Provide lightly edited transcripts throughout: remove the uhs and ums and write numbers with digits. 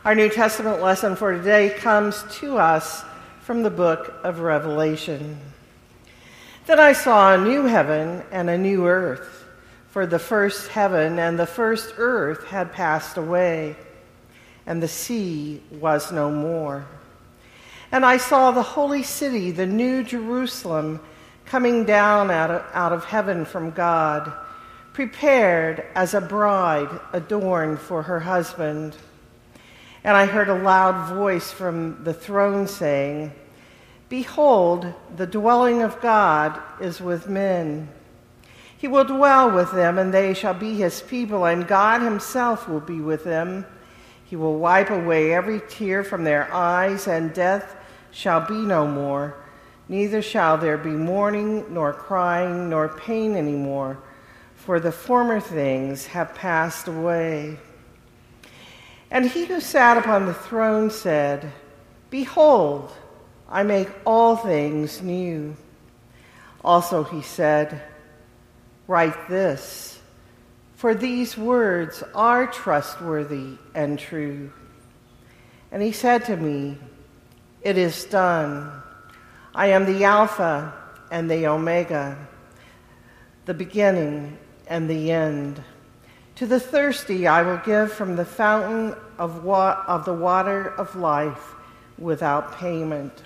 Our New Testament lesson for today comes to us from the book of Revelation. Then I saw a new heaven and a new earth, for the first heaven and the first earth had passed away, and the sea was no more. And I saw the holy city, the new Jerusalem, coming down out of heaven from God, prepared as a bride adorned for her husband. And I heard a loud voice from the throne saying, "Behold, the dwelling of God is with men. He will dwell with them, and they shall be his people, and God himself will be with them. He will wipe away every tear from their eyes, and death shall be no more. Neither shall there be mourning, nor crying, nor pain anymore, for the former things have passed away." And he who sat upon the throne said, "Behold, I make all things new." Also he said, "Write this, for these words are trustworthy and true." And he said to me, "It is done. I am the Alpha and the Omega, the beginning and the end. To the thirsty I will give from the fountain of the water of life without payment."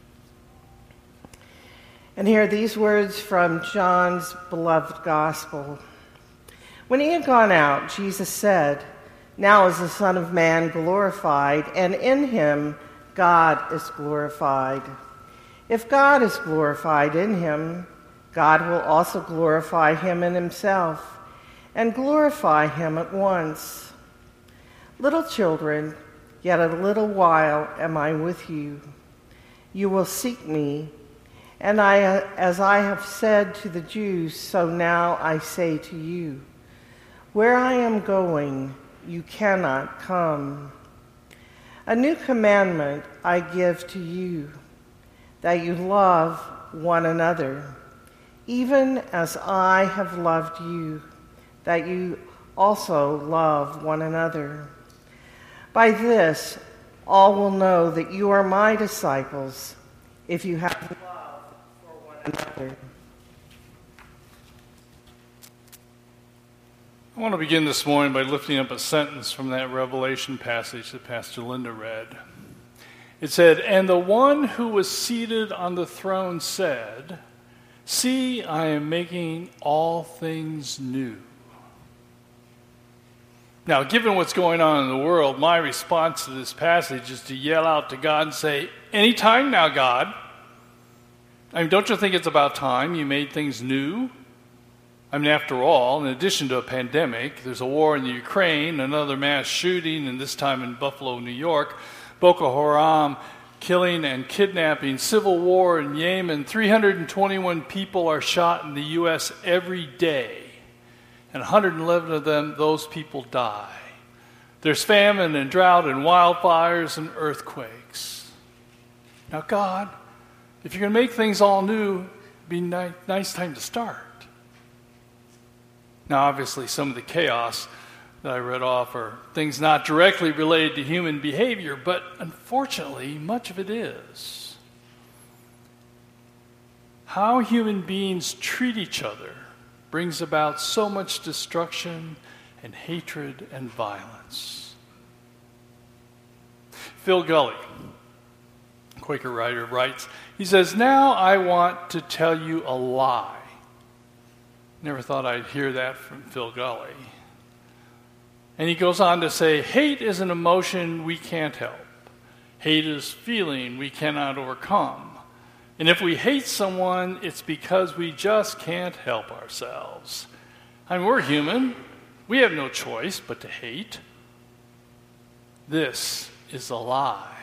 And here are these words from John's beloved gospel. When he had gone out, Jesus said, "Now is the Son of Man glorified, and in him God is glorified. If God is glorified in him, God will also glorify him in himself, and glorify him at once. Little children, yet a little while am I with you. You will seek me, and as I have said to the Jews, so now I say to you, where I am going, you cannot come. A new commandment I give to you, that you love one another, even as I have loved you, that you also love one another. By this, all will know that you are my disciples, if you have love for one another." I want to begin this morning by lifting up a sentence from that Revelation passage that Pastor Linda read. It said, "And the one who was seated on the throne said, 'See, I am making all things new.'" Now, given what's going on in the world, my response to this passage is to yell out to God and say, "Anytime now, God. I mean, don't you think it's about time you made things new? I mean, after all, in addition to a pandemic, there's a war in the Ukraine, another mass shooting, and this time in Buffalo, New York, Boko Haram killing and kidnapping, civil war in Yemen, 321 people are shot in the U.S. every day. And 111 of them, those people die. There's famine and drought and wildfires and earthquakes. Now, God, if you're going to make things all new, it'd be a nice time to start. Now, obviously, some of the chaos that I read off are things not directly related to human behavior, but unfortunately, much of it is. How human beings treat each other brings about so much destruction and hatred and violence. Phil Gully, Quaker writer, writes, he says, "Now I want to tell you a lie." Never thought I'd hear that from Phil Gully. And he goes on to say, "Hate is an emotion we can't help. Hate is feeling we cannot overcome. And if we hate someone, it's because we just can't help ourselves. I mean, we're human. We have no choice but to hate." This is a lie.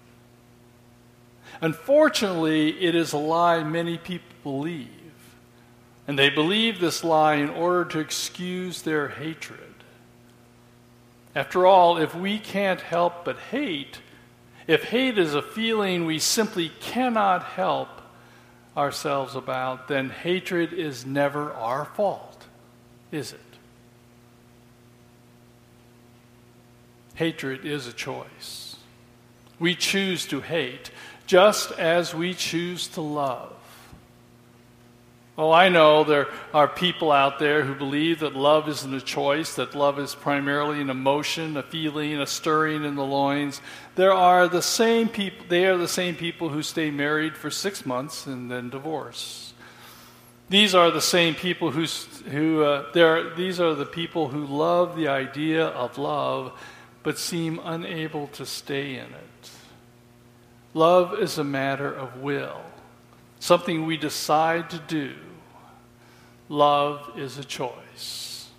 Unfortunately, it is a lie many people believe. And they believe this lie in order to excuse their hatred. After all, if we can't help but hate, if hate is a feeling we simply cannot help ourselves about, then hatred is never our fault, is it? Hatred is a choice. We choose to hate, just as we choose to love. Oh, I know there are people out there who believe that love isn't a choice, that love is primarily an emotion, a feeling, a stirring in the loins. They are the same people who stay married for 6 months and then divorce. These are the same people these are the people who love the idea of love but seem unable to stay in it. Love is a matter of will, something we decide to do. Love is a choice.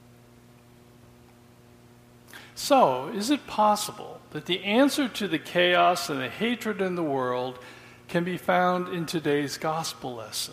So, is it possible that the answer to the chaos and the hatred in the world can be found in today's gospel lesson?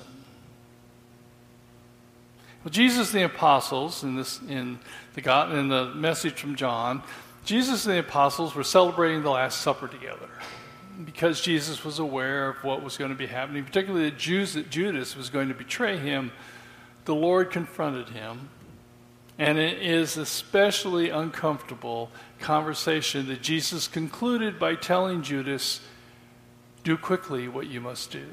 Well, Jesus and the apostles, in the message from John, Jesus and the apostles were celebrating the Last Supper together because Jesus was aware of what was going to be happening, particularly that Judas was going to betray him. The Lord confronted him, and it is especially uncomfortable conversation that Jesus concluded by telling Judas, "Do quickly what you must do."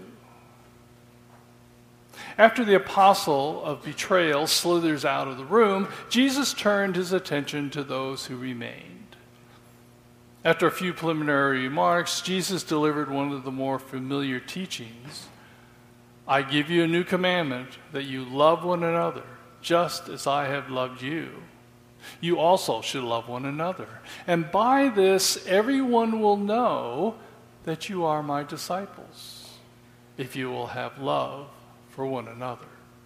After the apostle of betrayal slithers out of the room, Jesus turned his attention to those who remained. After a few preliminary remarks, Jesus delivered one of the more familiar teachings. "I give you a new commandment, that you love one another, just as I have loved you. You also should love one another. And by this, everyone will know that you are my disciples, if you will have love for one another."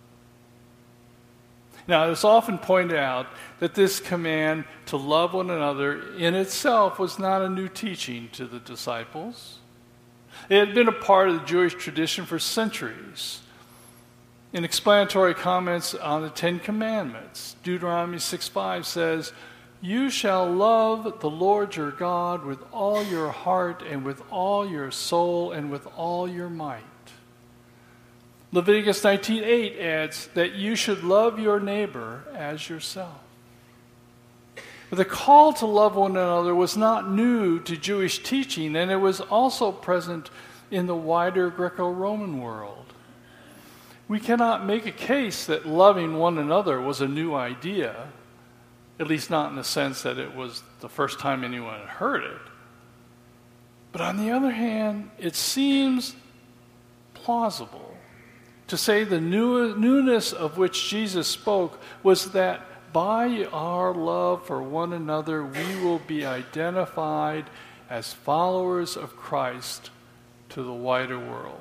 Now, it's often pointed out that this command to love one another in itself was not a new teaching to the disciples. It had been a part of the Jewish tradition for centuries. In explanatory comments on the Ten Commandments, Deuteronomy 6:5 says, "You shall love the Lord your God with all your heart and with all your soul and with all your might." Leviticus 19:8 adds that you should love your neighbor as yourself. But the call to love one another was not new to Jewish teaching, and it was also present in the wider Greco-Roman world. We cannot make a case that loving one another was a new idea, at least not in the sense that it was the first time anyone had heard it. But on the other hand, it seems plausible to say the newness of which Jesus spoke was that by our love for one another, we will be identified as followers of Christ to the wider world.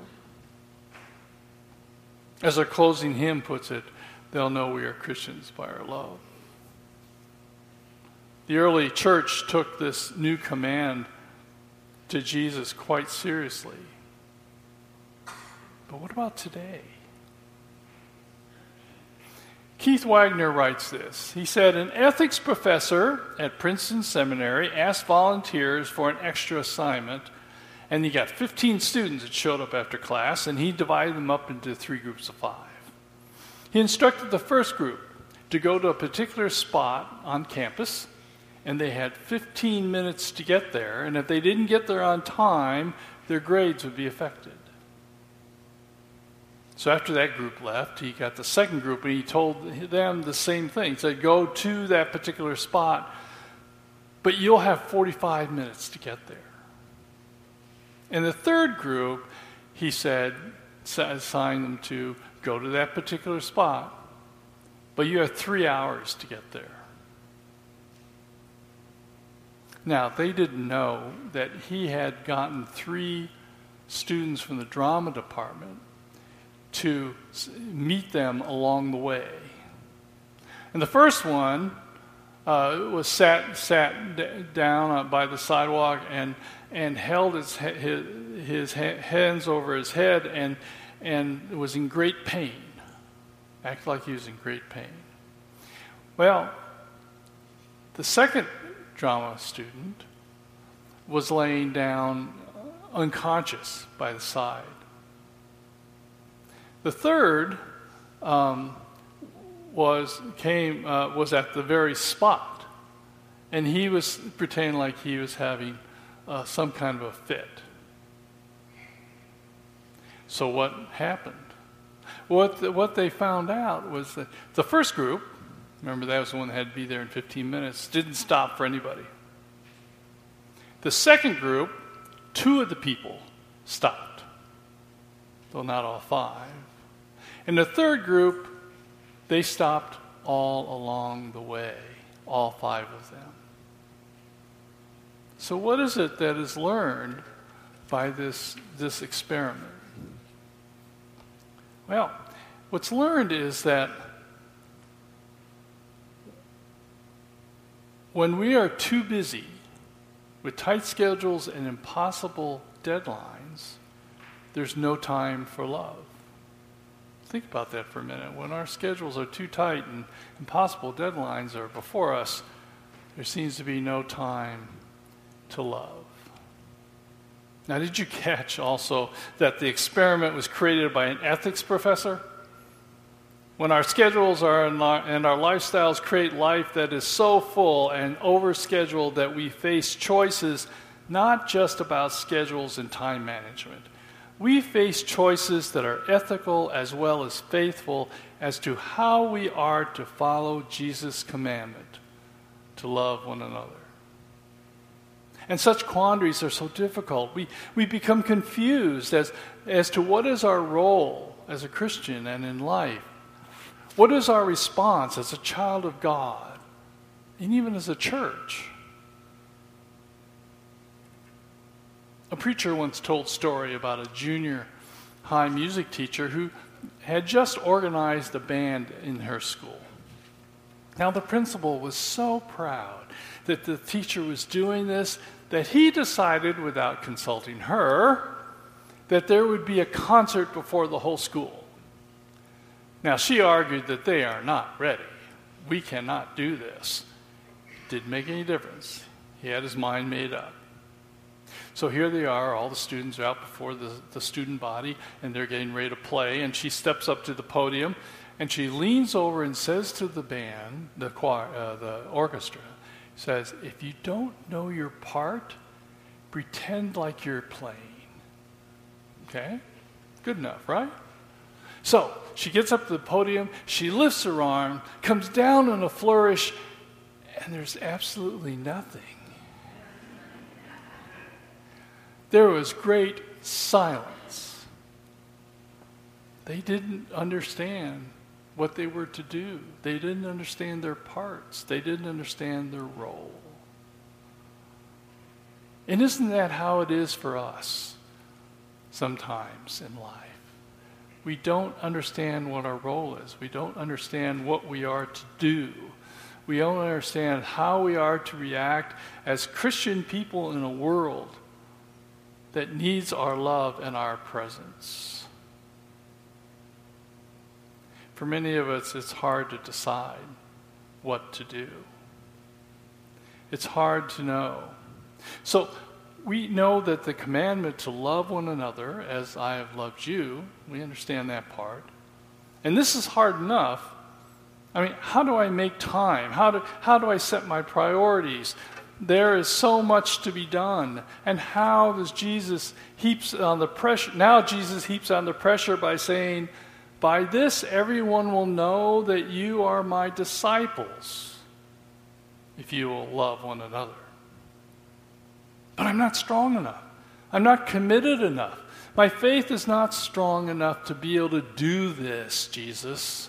As our closing hymn puts it, they'll know we are Christians by our love. The early church took this new command to Jesus quite seriously. But what about today? Keith Wagner writes this. He said, "An ethics professor at Princeton Seminary asked volunteers for an extra assignment, and he got 15 students that showed up after class, and he divided them up into 3 groups of 5. He instructed the first group to go to a particular spot on campus, and they had 15 minutes to get there, and if they didn't get there on time, their grades would be affected. So after that group left, he got the second group, and he told them the same thing. He said, go to that particular spot, but you'll have 45 minutes to get there. And the third group, he said, assigned them to go to that particular spot, but you have 3 hours to get there. Now, they didn't know that he had gotten 3 students from the drama department to meet them along the way. And the first one was sat down by the sidewalk and held his hands over his head and was in great pain. Acted like he was in great pain. Well, the second drama student was laying down unconscious by the side. The third was at the very spot, and he was pretending like he was having some kind of a fit. So what happened? What they found out was that the first group, remember that was the one that had to be there in 15 minutes, didn't stop for anybody. The second group, 2 of the people stopped, though not all 5. And the third group, they stopped all along the way, all 5 of them. So what is it that is learned by this experiment? Well, what's learned is that when we are too busy with tight schedules and impossible deadlines, there's no time for love. Think about that for a minute. When our schedules are too tight and impossible deadlines are before us, there seems to be no time to love. Now, did you catch also that the experiment was created by an ethics professor? When our schedules and our lifestyles create life that is so full and overscheduled that we face choices not just about schedules and time management. We face choices that are ethical as well as faithful as to how we are to follow Jesus' commandment to love one another. And such quandaries are so difficult. We become confused as to what is our role as a Christian and in life. What is our response as a child of God, and even as a church? A preacher once told a story about a junior high music teacher who had just organized a band in her school. Now, the principal was so proud that the teacher was doing this that he decided, without consulting her, that there would be a concert before the whole school. Now, she argued that they are not ready. We cannot do this. Didn't make any difference. He had his mind made up. So here they are, all the students are out before the student body, and they're getting ready to play, and she steps up to the podium, and she leans over and says to the band, the choir, the orchestra, says, if you don't know your part, pretend like you're playing. Okay? Good enough, right? So she gets up to the podium, she lifts her arm, comes down in a flourish, and there's absolutely nothing. There was great silence. They didn't understand what they were to do. They didn't understand their parts. They didn't understand their role. And isn't that how it is for us sometimes in life? We don't understand what our role is. We don't understand what we are to do. We don't understand how we are to react as Christian people in a world that needs our love and our presence. For many of us, it's hard to decide what to do. It's hard to know. So we know that the commandment to love one another as I have loved you, we understand that part. And this is hard enough. I mean, how do I make time? How do I set my priorities? There is so much to be done. And how does Jesus heaps on the pressure? Now Jesus heaps on the pressure by saying, by this everyone will know that you are my disciples, if you will love one another. But I'm not strong enough. I'm not committed enough. My faith is not strong enough to be able to do this, Jesus.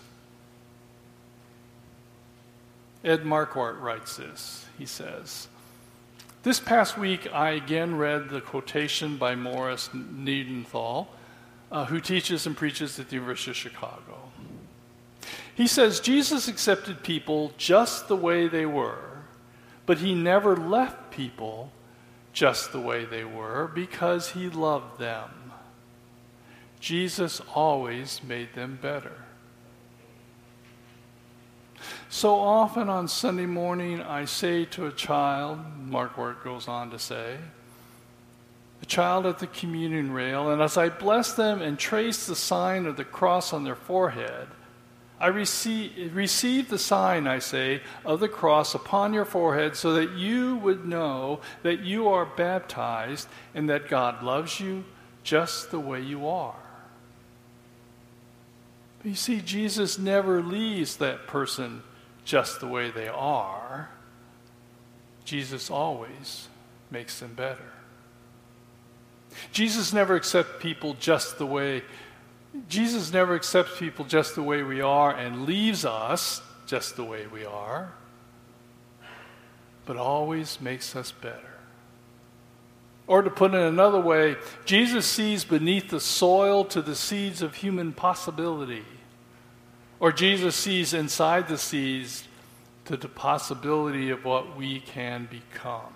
Ed Marquardt writes this. He says, this past week I again read the quotation by Morris Niedenthal, who teaches and preaches at the University of Chicago. He says, Jesus accepted people just the way they were, but he never left people just the way they were because he loved them. Jesus always made them better. So often on Sunday morning, I say to a child, Marquardt goes on to say, a child at the communion rail, and as I bless them and trace the sign of the cross on their forehead, I receive the sign, I say, of the cross upon your forehead so that you would know that you are baptized and that God loves you just the way you are. But you see, Jesus never leaves that person just the way they are. Jesus always makes them better. Jesus never accepts people just the way we are and leaves us just the way we are, but always makes us better. Or to put it another way, Jesus sees beneath the soil to the seeds of human possibility. Or Jesus sees inside the seeds to the possibility of what we can become.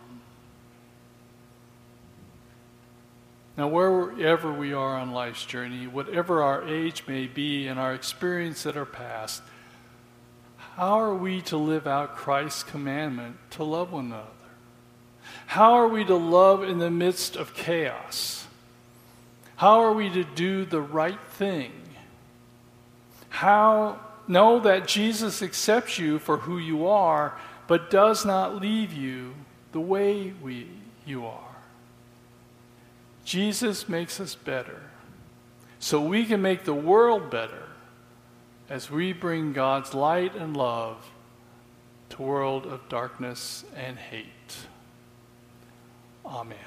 Now, wherever we are on life's journey, whatever our age may be and our experience at our past, how are we to live out Christ's commandment to love one another? How are we to love in the midst of chaos? How are we to do the right thing? How know that Jesus accepts you for who you are, but does not leave you the way you are. Jesus makes us better so we can make the world better as we bring God's light and love to a world of darkness and hate. Amen.